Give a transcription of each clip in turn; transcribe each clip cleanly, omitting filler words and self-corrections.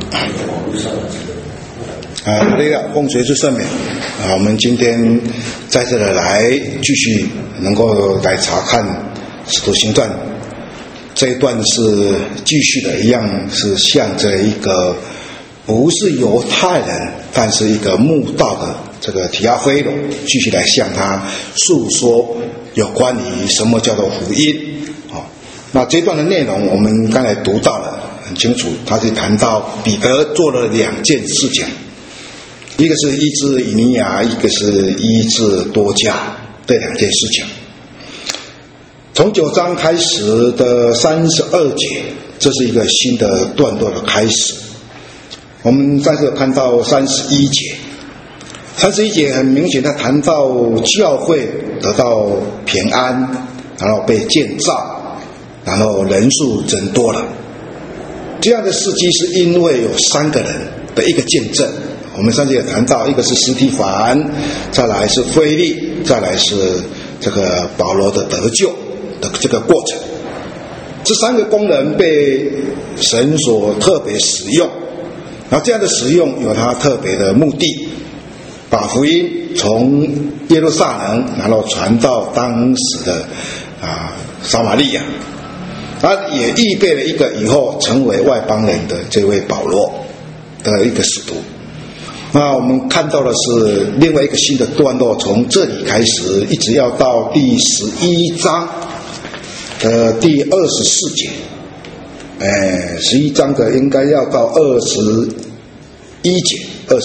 那个风水之圣美我们今天在这里来继续能够来查看使徒行传这一段，是继续的，一样是向着一个不是犹太人但是一个慕道的这个提阿非罗继续来向他诉说有关于什么叫做福音。那这段的内容我们刚才读到了很清楚，他是谈到彼得做了2件事情，一个是医治以尼亚，一个是医治多加，这2件事情。从9章开始的32节，这是一个新的段落的开始。我们再次看到31节，31节很明显他谈到教会得到平安，然后被建造，然后人数增多了。这样的事迹是因为有3个人的一个见证。我们上次也谈到，一个是司提反，再来是腓利，再来是这个保罗的得救的这个过程。这3个工人被神所特别使用，然后这样的使用有他特别的目的，把福音从耶路撒冷然后传到当时的撒玛利亚。他也预备了一个以后成为外邦人的这位保罗的一个使徒。那我们看到的是另外一个新的段落，从这里开始一直要到第11章的第24节，11章的应该要到21节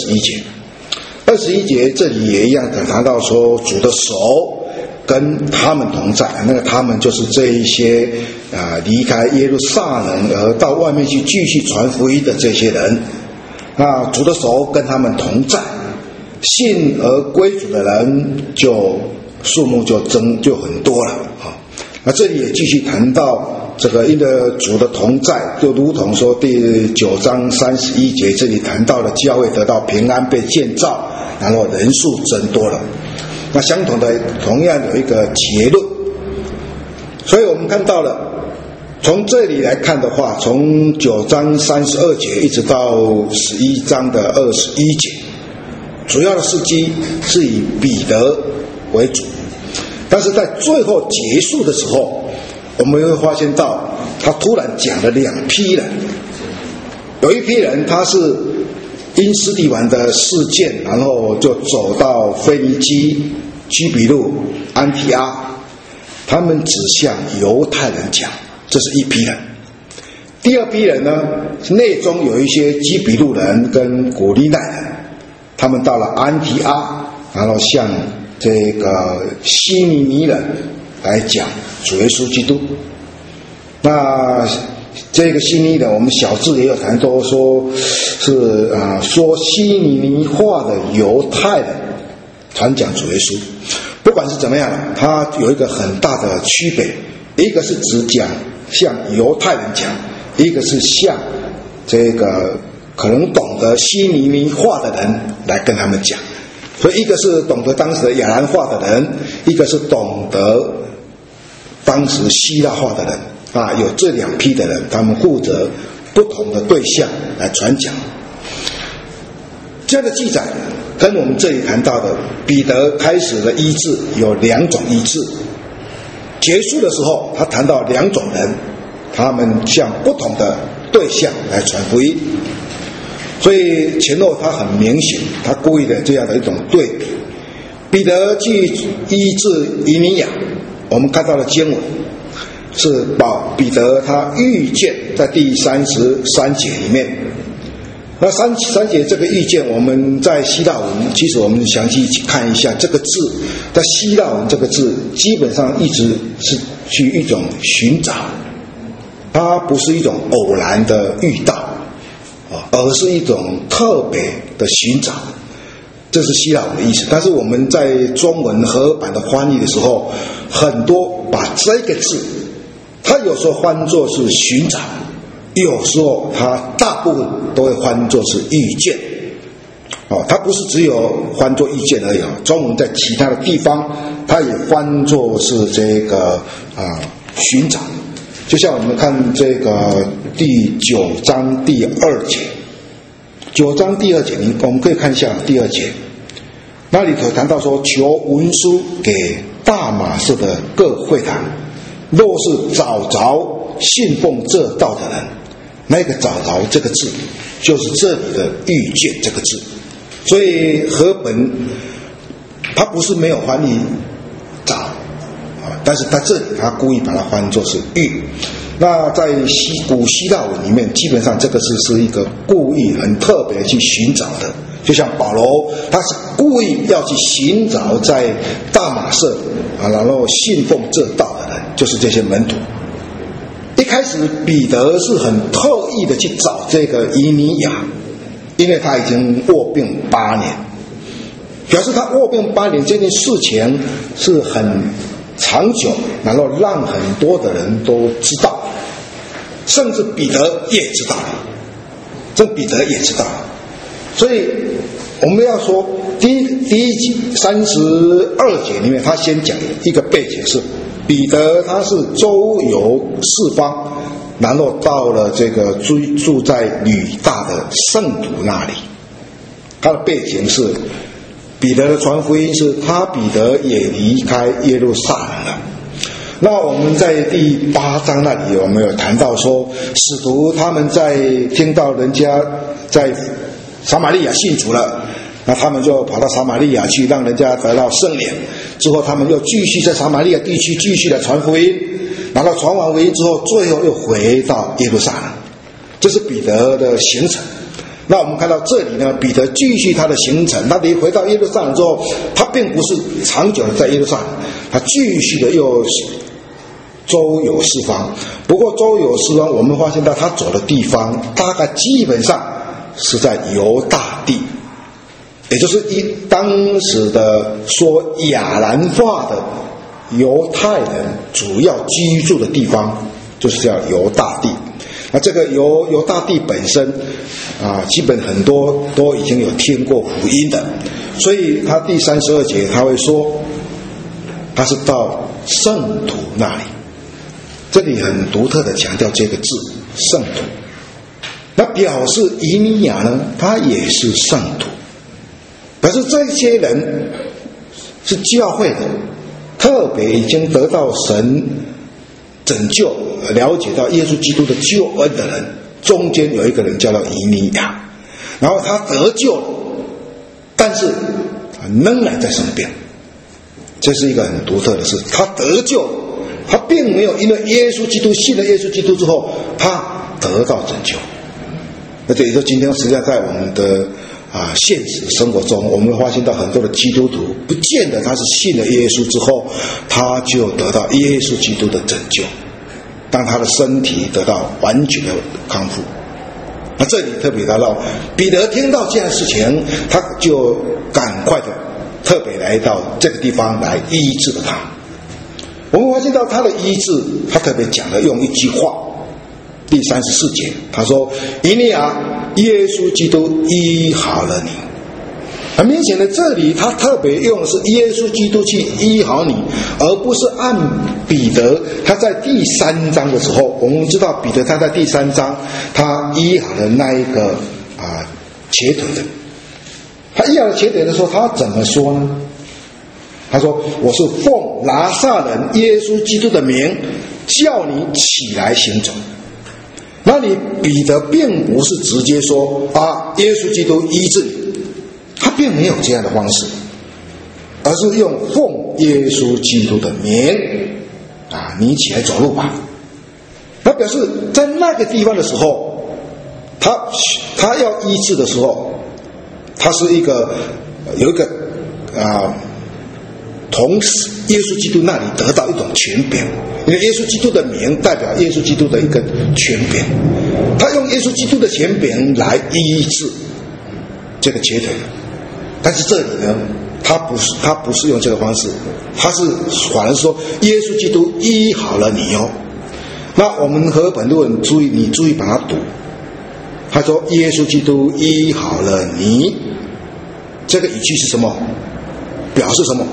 ，21节这里也一样的谈到说主的手跟他们同在，那个他们就是这一些离开耶路撒冷而到外面去继续传福音的这些人。主的手跟他们同在，信而归主的人就数目就很多了。那这里也继续谈到这个因着主的同在，就如同说第9章31节这里谈到了教会得到平安被建造，然后人数增多了。那相同的同样有一个结论，所以我们看到了从这里来看的话，从9章32节一直到11章的21节，主要的事迹是以彼得为主，但是在最后结束的时候，我们会发现到他突然讲了2批人。有一批人他是因司提反的事件，然后就走到腓尼基、居比路、安提阿，他们指向犹太人讲，这是一批人。第2批人呢，内中有一些基比路人跟古利奈人，他们到了安提阿，然后向这个希尼尼人来讲主耶稣基督。那这个希尼人，我们小字也有谈到说是说希尼尼话的犹太人传讲主耶稣。不管是怎么样，它有一个很大的区别，一个是只讲向犹太人讲，一个是向这个可能懂得希尼尼话的人来跟他们讲。所以一个是懂得当时的亚兰话的人，一个是懂得当时希腊话的人有这2批的人，他们负责不同的对象来传讲。这样的记载跟我们这里谈到的彼得开始的医治有2种医治，结束的时候他谈到2种人，他们向不同的对象来传福音。所以前后他很明显，他故意的这样的一种对比。彼得去医治以尼亚，我们看到的经文是彼得他遇见在第33节里面。那3节这个遇见，我们在希腊文，其实我们详细看一下这个字，在希腊文这个字基本上一直是去一种寻找，它不是一种偶然的遇到，而是一种特别的寻找，这是希腊文的意思。但是我们在中文和版的翻译的时候，很多把这个字，它有时候翻作是寻找，有时候它大部分都会翻作是遇见。它不是只有翻作遇见而已，中文在其他的地方它也翻作是这个寻找。就像我们看这个第9章第2节， 9章第2节，我们可以看一下第2节，那里头谈到说，求文书给大马士的各会堂，若是找着信奉这道的人，那个找着这个字就是这里的遇见这个字。所以和本他不是没有翻译找，但是他这里他故意把它翻作是遇。那在古希腊文里面，基本上这个字是一个故意很特别去寻找的，就像保罗他是故意要去寻找在大马色然后信奉这道的人，就是这些门徒。一开始彼得是很特意的去找这个以尼亚，因为他已经卧病8年，表示他卧病8年这件事情是很长久，然后让很多的人都知道，甚至彼得也知道了，所以我们要说第一32节里面，他先讲一个背景是彼得他是周游四方，然后到了这个住在吕大的圣徒那里。他的背景是彼得的传福音是他彼得也离开耶路撒冷了。那我们在第8章那里，我们有谈到说，使徒他们在听到人家在撒玛利亚信主了，那他们就跑到撒玛利亚去，让人家得到圣灵。之后他们又继续在撒玛利亚地区继续的传福音，然后传完福音之后，最后又回到耶路撒冷。这是彼得的行程。那我们看到这里呢，彼得继续他的行程，他回到耶路撒冷之后，他并不是长久的在耶路撒冷，他继续的又周游四方。不过周游四方，我们发现到他走的地方大概基本上是在犹大地，也就是当时的说亚兰话的犹太人主要居住的地方，就是叫犹大地。那这个犹大地本身基本很多都已经有听过福音的，所以他第32节他会说他是到圣徒那里，这里很独特的强调这个字圣徒。那表示以尼亚呢，他也是圣徒，表示这些人是教会的，特别已经得到神拯救，了解到耶稣基督的救恩的人，中间有一个人叫做以尼亚，然后他得救了，但是仍然在生病。这是一个很独特的事，他得救，他并没有因为耶稣基督信了耶稣基督之后他得到拯救。那这也就今天实际上在我们的现实生活中，我们会发现到很多的基督徒不见得他是信了耶稣之后他就得到耶稣基督的拯救，当他的身体得到完全的康复。那这里特别谈到彼得听到这样的事情，他就赶快的特别来到这个地方来医治了他。我们发现到他的医治，他特别讲了用一句话，第34节他说，以尼亚，耶稣基督医好了你。很明显的，这里他特别用的是耶稣基督去医好你，而不是按彼得他在第3章的时候，我们知道彼得他在第3章他医好了那一个瘸腿的，他医好了瘸腿的时候他怎么说呢？他说，我是奉拿撒勒耶稣基督的名叫你起来行走。那你彼得并不是直接说耶稣基督医治你，他并没有这样的方式，而是用奉耶稣基督的名你起来走路吧。那表示在那个地方的时候，他要医治的时候，他是有一个从耶稣基督那里得到一种权柄，因为耶稣基督的名代表耶稣基督的一个权柄，他用耶稣基督的权柄来医治这个瘸腿。但是这里呢，他不是用这个方式，他是反而说耶稣基督医好了你哦。那我们和本论你注意把它读，他说耶稣基督医好了你，这个语句是什么？表示什么？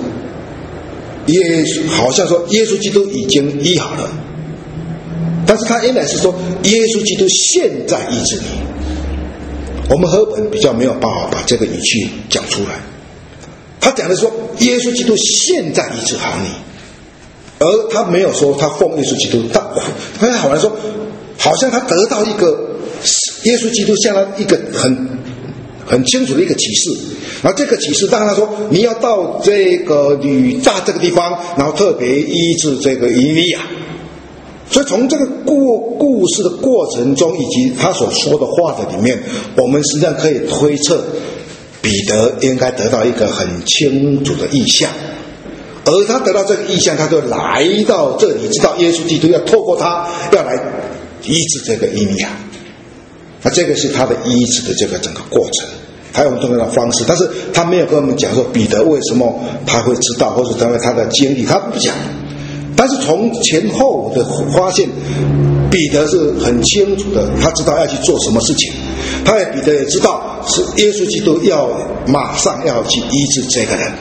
好像说耶稣基督已经医好了，但是他原来是说耶稣基督现在医治你。 我们和本比较没有办法把这个语气讲出来。他讲的说耶稣基督现在医治好你，而他没有说他奉耶稣基督，他好像说好像他得到一个耶稣基督向他一个很清楚的一个启示，然后这个启示让他说你要到这个吕大这个地方，然后特别医治这个以利亚。所以从这个故事的过程中，以及他所说的话的里面，我们实际上可以推测彼得应该得到一个很清楚的意象，而他得到这个意象，他就来到这里，知道耶稣基督要透过他要来医治这个以利亚。那这个是他的医治的这个整个过程，他用这样的方式，但是他没有跟我们讲说彼得为什么他会知道，或者因为他的经历，他不讲。但是从前后的发现，彼得是很清楚的，他知道要去做什么事情。彼得也知道是耶稣基督要马上要去医治这个人，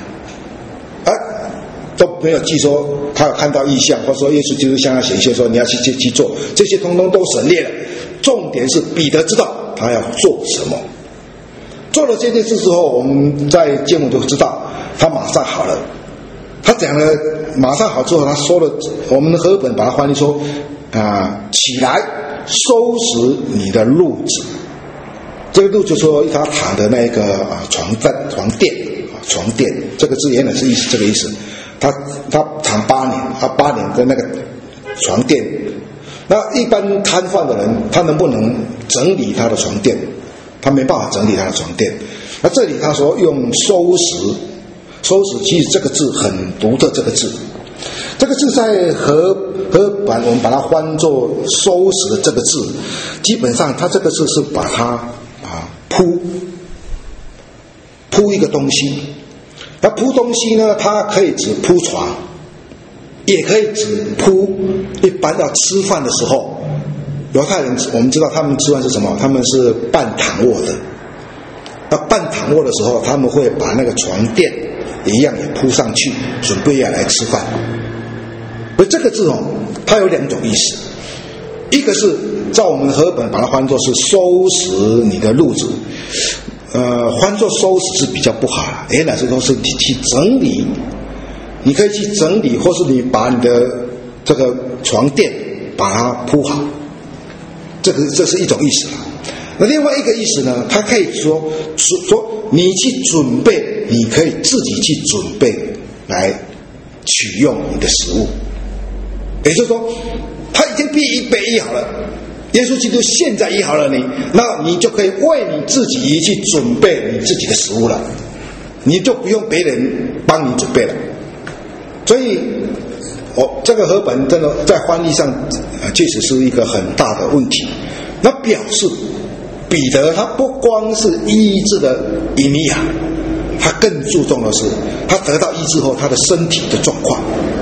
都没有记说他有看到异象，或者说耶稣基督向他显现说你要去做，这些通通都省略了。重点是彼得知道他要做什么。做了这件事之后，我们在经文就知道他马上好了。他讲了马上好之后，他说了，我们和本把它翻译说起来收拾你的褥子。这个褥就说他躺的那个床垫，这个字原来是这个意思。他躺8年，8年的那个床垫。那一般瘫痪的人，他能不能整理他的床垫？他没办法整理他的床垫。那这里他说用收拾，其实这个字很独特，这个字在和版我们把它翻作收拾的这个字，基本上它这个字是把它铺一个东西。那铺东西呢，它可以指铺床，也可以指铺一般要吃饭的时候，犹太人我们知道他们吃饭是什么？他们是半躺卧的。那半躺卧的时候，他们会把那个床垫一样也铺上去，准备要来吃饭。而这个字它有2种意思，一个是照我们和本把它翻作是收拾你的褥子，翻作收拾是比较不好了，原来是说是去整理，你可以去整理，或是你把你的这个床垫把它铺好，这是一种意思了。那另外一个意思呢，它可以说你去准备，你可以自己去准备来取用你的食物，也就是说他已经被医好了，耶稣基督现在医好了你，那你就可以为你自己去准备你自己的食物了，你就不用别人帮你准备了。所以这个和本真的在翻译上确实是一个很大的问题。那表示彼得他不光是医治的以利亚，他更注重的是他得到医治后他的身体的状况，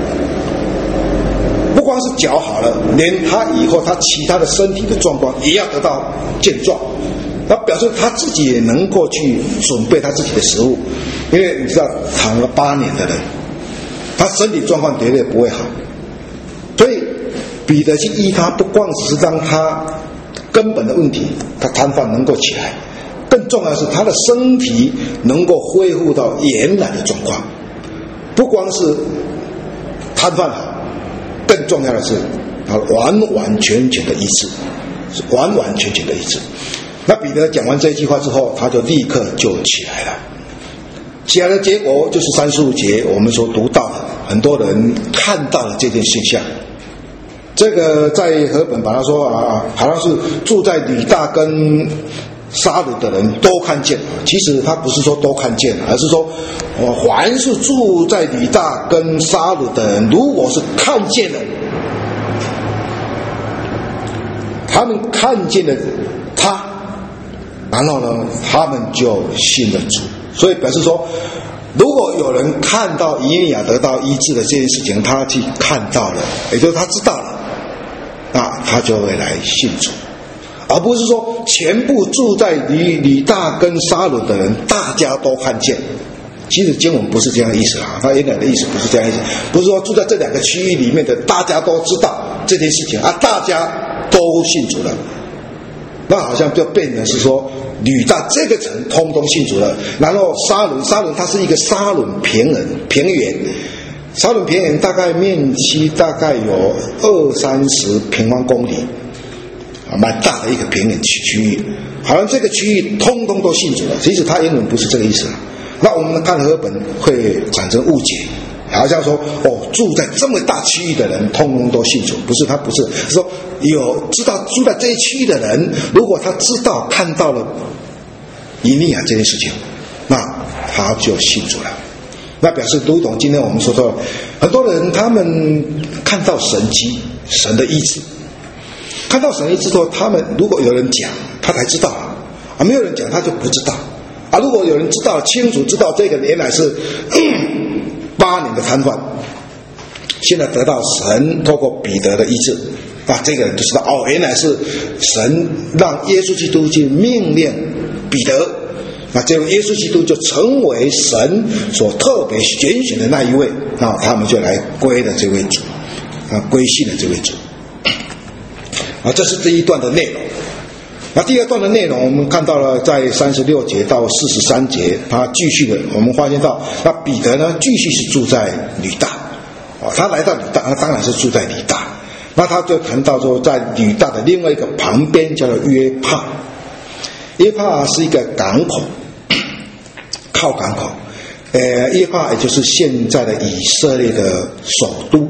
不光是脚好了，连他以后他其他的身体的状况也要得到健壮。那表示他自己也能够去准备他自己的食物，因为你知道躺了8年的人，他身体状况绝对不会好。所以彼得去医他，不光只是让他根本的问题，他瘫痪能够起来，更重要的是他的身体能够恢复到原来的状况。不光是瘫痪好，更重要的是他完完全全的医治，是完完全全的医治。那彼得讲完这一句话之后，他就立刻就起来了。起来的结果就是35节我们所读到的，很多人看到了这件现象。这个在和本把他说好像是住在吕大跟撒鲁的人都看见，其实他不是说都看见，而是说凡是住在吕大跟撒鲁的人，如果是看见了，他们看见了他，然后呢他们就信了主。所以表示说，如果有人看到以利亚得到医治的这件事情，他去看到了，也就是他知道了，那他就会来信主，而不是说全部住在吕大跟撒鲁的人大家都看见。其实经文不是这样的意思啦，他原来的意思不是这样的意思，不是说住在这2个区域里面的大家都知道这件事情大家都信主了， 那好像就变成是说吕大这个城通通信主了。然后沙伦它是一个沙伦平原，沙伦平原大概面积大概有20-30平方公里，蛮大的一个平原区域。好像这个区域通通都信主了，其实它原本不是这个意思。那我们看和本会产生误解，好像说住在这么大区域的人通通都信主，不是，他不是，是说有知道住在这一区域的人，如果他知道看到了以利亚这件事情，那他就信主了。那表示如同今天我们说的，很多人他们看到神迹，神的医治，看到神医治后，他们如果有人讲，他才知道啊，没有人讲他就不知道啊。如果有人知道清楚知道这个原来是8年的瘫痪，现在得到神透过彼得的医治啊，这个人就知道原来是神让耶稣基督去命令彼得，那这位耶稣基督就成为神所特别拣选的那一位啊，他们就来归了这位主啊，归信了这位主啊。这是这一段的内容。那第二段的内容我们看到了在36节到43节，他继续的我们发现到那彼得呢继续是住在吕大他来到吕大，他当然是住在吕大。那他就谈到说在吕大的另外一个旁边叫做约帕是一个港口，靠港口约帕也就是现在的以色列的首都，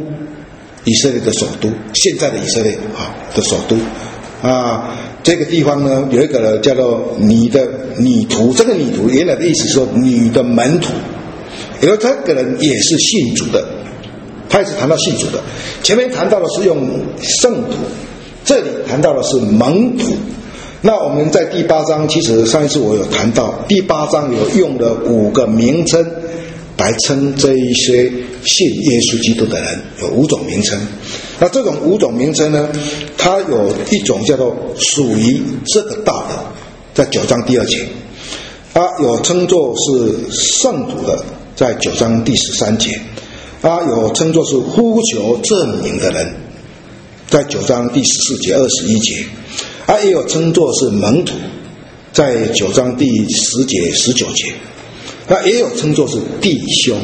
现在的以色列的首都啊。这个地方呢有一个叫做女徒，这个女徒原来的意思是说女的门徒，因为这个人也是信主的，他也是谈到信主的。前面谈到的是用圣徒，这里谈到的是门徒。那我们在第8章，其实上一次我有谈到，第8章有用了5个名称来称这一些信耶稣基督的人，有5种名称。那这种5种名称呢，它有一种叫做属于这个道的，在9章第2节，它有称作是圣徒的，在9章第13节，它有称作是呼求证明的人，在9章第14节21节，它也有称作是门徒，在9章第10节19节，那也有称作是弟兄，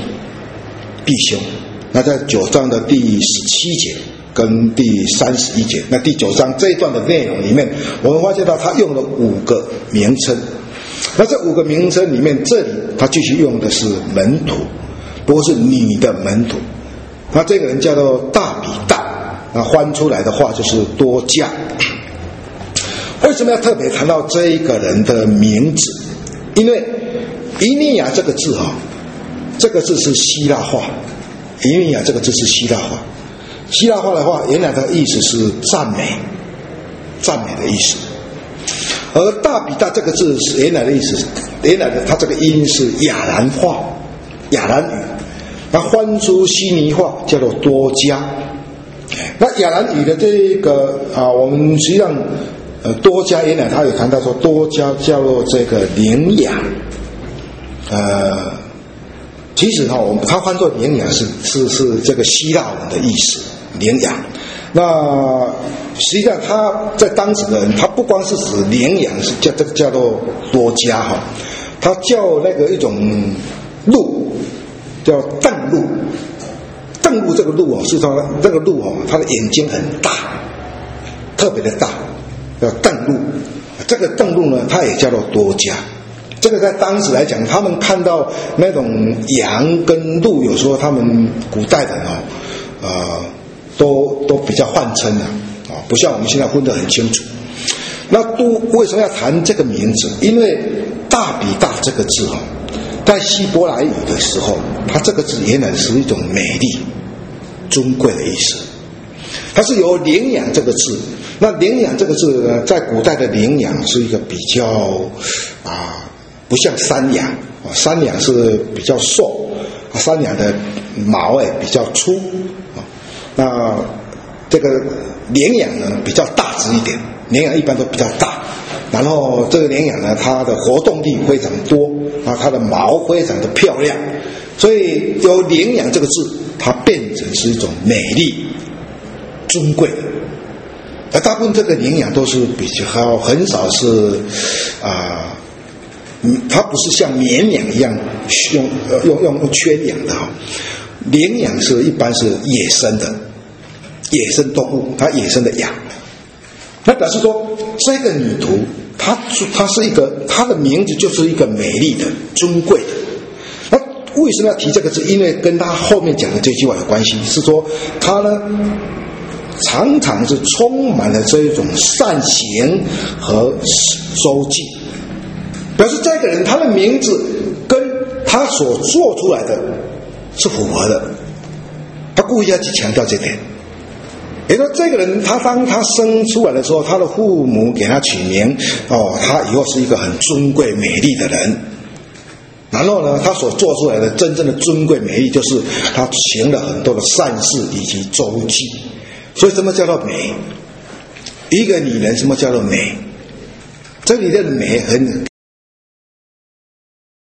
那在9章的第17节跟第31节，那第9章这一段的内容里面，我们发现到他用了5个名称。那这5个名称里面，这里他继续用的是门徒，不过是女的门徒。那这个人叫做大比大，那翻出来的话就是多加。为什么要特别谈到这一个人的名字？因为以利亚这个字这个字是希腊话，以利亚这个字是希腊话。希腊话的话，原来的意思是赞美的意思。而大比大这个字是原来的意思，原来的它这个音是亚兰话，亚兰语，那翻出希尼话叫做多加。那亚兰语的这个我们实际上多加原来他有谈到说多加叫做这个领养，其实他翻作领养是这个希腊文的意思，领养。那实际上他在当时的人，他不光是指领养，是叫做多加他叫那个一种鹿叫邓鹿，邓鹿这个鹿是说这个鹿它的眼睛很大，特别的大，叫邓鹿。这个邓鹿呢，它也叫做多加。这个在当时来讲，他们看到那种羊跟鹿，有时候他们古代的都比较换称的不像我们现在分得很清楚。那为什么要谈这个名字？因为大比大这个字在希伯来语的时候，它这个字原来是一种美丽尊贵的意思，它是由领养这个字。那领养这个字呢，在古代的领养是一个比较不像山羊，山羊是比较瘦，山羊的毛比较粗那这个羚羊呢比较大只一点，羚羊一般都比较大，然后这个羚羊呢，它的活动力非常多它的毛非常的漂亮，所以由羚羊这个字，它变成是一种美丽尊贵的。 而大部分这个羚羊都是比较很少是它不是像绵羊一样用圈养的羚羊是一般是野生的野生动物，它野生的羊。那表示说这个女徒她是一个，她的名字就是一个美丽的尊贵的。那为什么要提这个字？因为跟她后面讲的这句话有关系，是说她呢常常是充满了这一种善行和周济，表示这个人他的名字跟他所做出来的是符合的，他故意要去强调这点。也就是说这个人当他生出来的时候，他的父母给他取名他以后是一个很尊贵美丽的人，然后呢他所做出来的真正的尊贵美丽就是他行了很多的善事以及周济。所以什么叫做美？一个女人什么叫做美？这里的美很